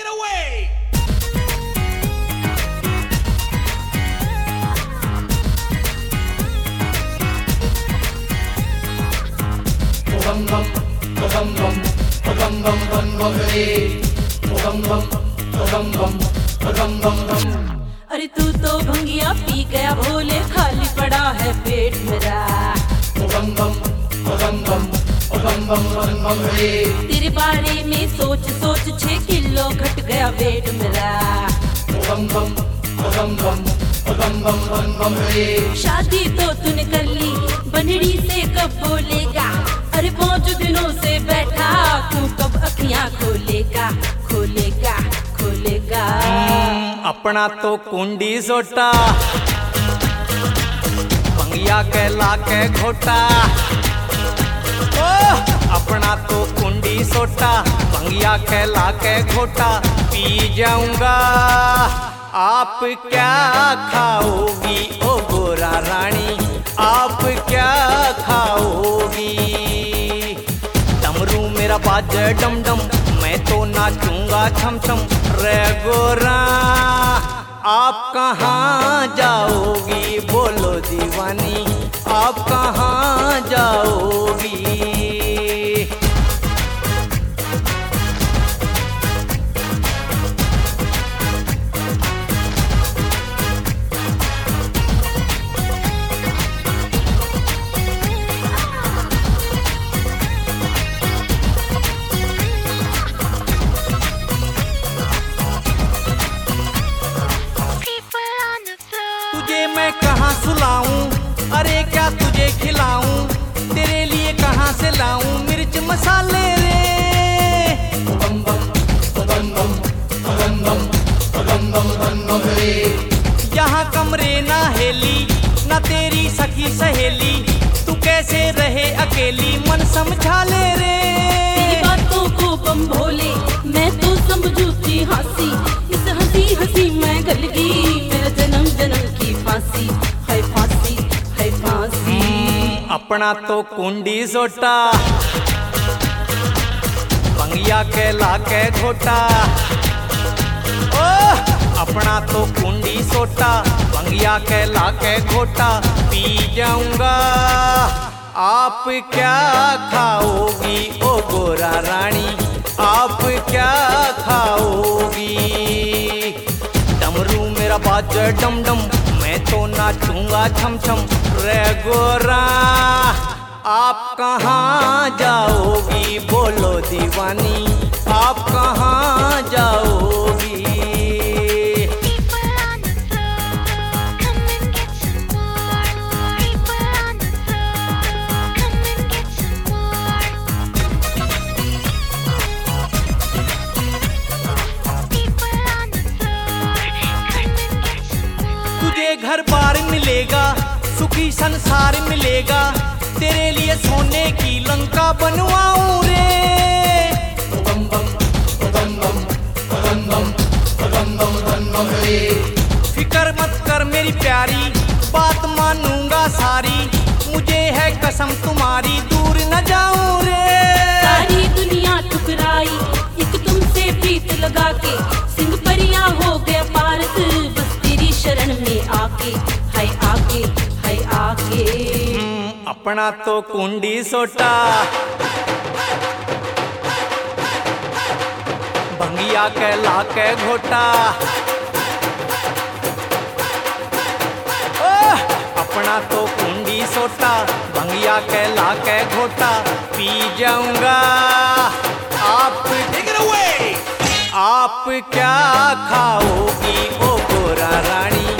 away! Bum bum bum bum bum bum bum bum hey. Bum bum bum bum bum bum bum. अरे तू तो भंगिया P गया भोले, खाली पड़ा है पेट मेरा। बम बम बम बम बम बम बम बम रे। तेरे बारे में सोच सोच 6 किलो घट गया वेट मेरा। बम बम बम बम बम बम बम बम रे। शादी तो तूने कर ली, बनड़ी से कब बोलेगा? अरे 5 दिनों से बैठा, तू कब अखियां खोलेगा खोलेगा खोलेगा? अपना तो कुंडी सोटा, भंगिया के लाके घोटा। ओ अपना तो कुंडी सोटा, भंगिया के लाके घोटा। पी जाऊंगा आप क्या खाओगी ओ गोरा रानी, आप क्या खाओगी? डमरू मेरा बाजे डम डम, मैं तो नाचूंगा छम छम। रे गोरा आप कहाँ जाओगी बोलो दीवानी, आप कहाँ जाओगी? तुझे मैं कहाँ सुलाऊं, अरे क्या तुझे खिलाऊं? तेरे लिए कहाँ से लाऊं मिर्च मसाले रे? बम बम बम बम बम बम बम बम बम बम रे। यहाँ कमरे ना हेली, ना तेरी सखी सहेली। तू कैसे रहे अकेली, मन समझा ले रे। तेरी बातों को बम भोले, मैं तो समझू थी हंसी। इस हंसी हंसी मैं गल गई, मेरा जन्म जन्म की फांसी है, फांसी है फांसी। अपना तो कुंडी सोटा, भंगिया के लाके घोटा। ओ अपना तो कुंडी सोटा, भंगिया के लाके घोटा। पी जाऊंगा आप क्या खाओगी ओ गोरा रानी, आप क्या खाओगी? डमरू मेरा बाजे डम डम, मैं तो नाचूंगा छम छम। रे गोरा आप कहाँ जाओगी बोलो दीवानी, आप कहाँ जाओगी? तुझे घर बार मिलेगा, सुखी संसार मिलेगा। तेरे लिए सोने की लंका बनवाऊं रे। बम बम बम बम बम बम बम बम बम बम रे। फिकर मत कर मेरी प्यारी, बात मानूंगा सारी। मुझे है कसम तुम्हारी, दूर न जाऊं रे। सारी दुनिया ठुकराई, एक तुमसे प्रीत लगा के। सिंह परिया हो गया पारस, बस तेरी शरण में आके है, आके है आके। अपना तो कुंडी सोटा, भंगिया के लाके घोटा। अपना तो कुंडी सोटा, भंगिया के लाके घोटा। पी जाऊंगा आप, Take it away! आप क्या खाओगी ओ गोरा रानी,